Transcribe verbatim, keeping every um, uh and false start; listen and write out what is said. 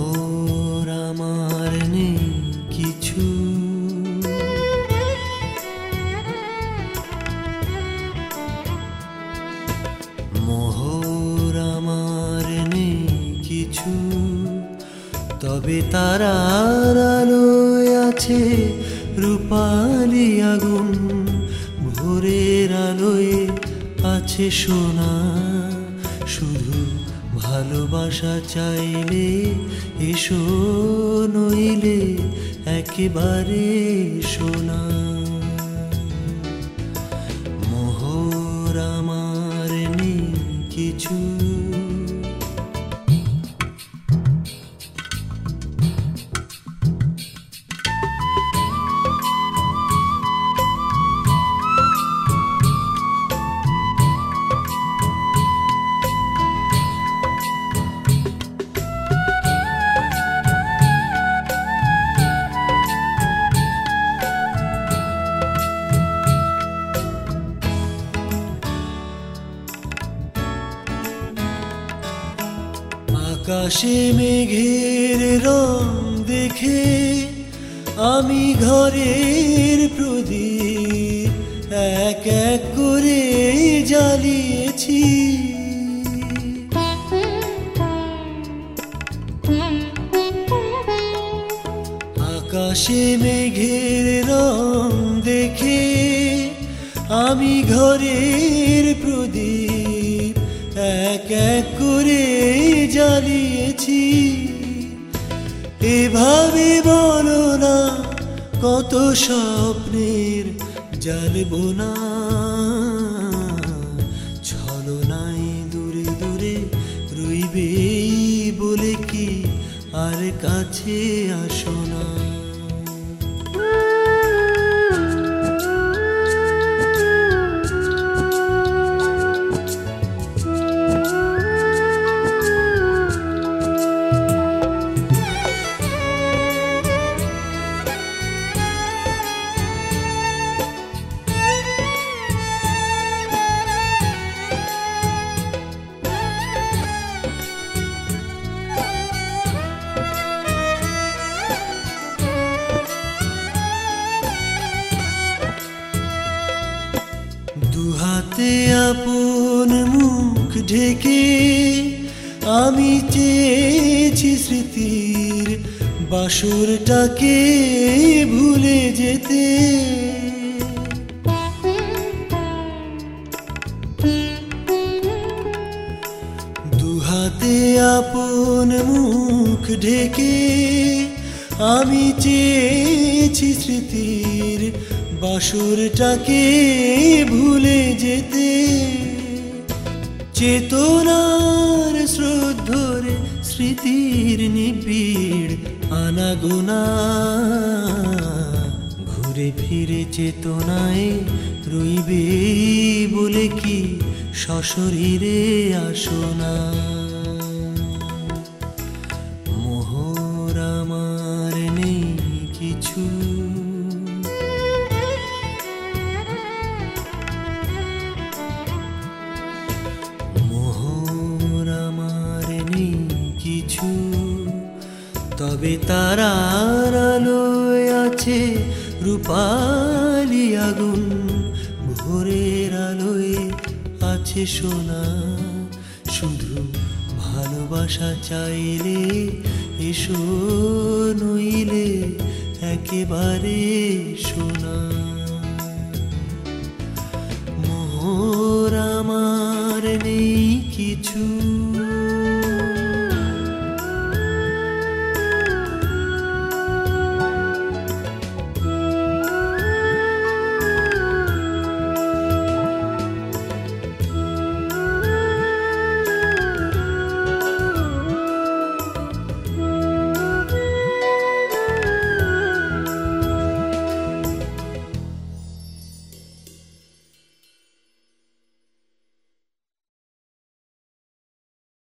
মোহর আমার নেই কিছু, মোহর আমার নেই কিছু, তবে তারার আলোয় আছে রূপালি আগুন, ভোরের আলোয় আছে সোনা। শুধু ভালোবাসা চাইলে এসো, নইলে একেবারে সোনা। মোহর আমার নেই কিছু, আকাশে মেঘের রং দেখে আমি ঘরের প্রদীপ এক এক করে জ্বালিয়েছি। আকাশে মেঘের রং দেখে আমি ঘরের প্রদীপ এক এক করে জ্বালিয়েছি। এভাবে বলো না কত স্বপ্নের জ্বালবো না, ছলনায় দূরে দূরে রইবে বলে কি আর কাছে আসো না। দুহাতে আপন মুখ ঢেকে আমি চেয়েছি স্মৃতির বাসরটাকে ভুলে যেতে। দুহাতে আপন মুখ ঢেকে আমি চেয়েছি স্মৃতির বাসরটাকে ভুলে যেতে। চেতনার শ্রদ্ধরে স্মৃতির নিবিড় আনাগোনা, ঘুরে ফিরে চেতনায় রইবে বলে কি সশরীরে আসো না। মোহর আমার নেই কিছু, কিছু, তবে তারার আলোয় আছে রূপালি আগুন, ভোরের আলোয় আছে সোনা। শুধু ভালোবাসা চাইলে এসো, নইলে একেবারে সোনা।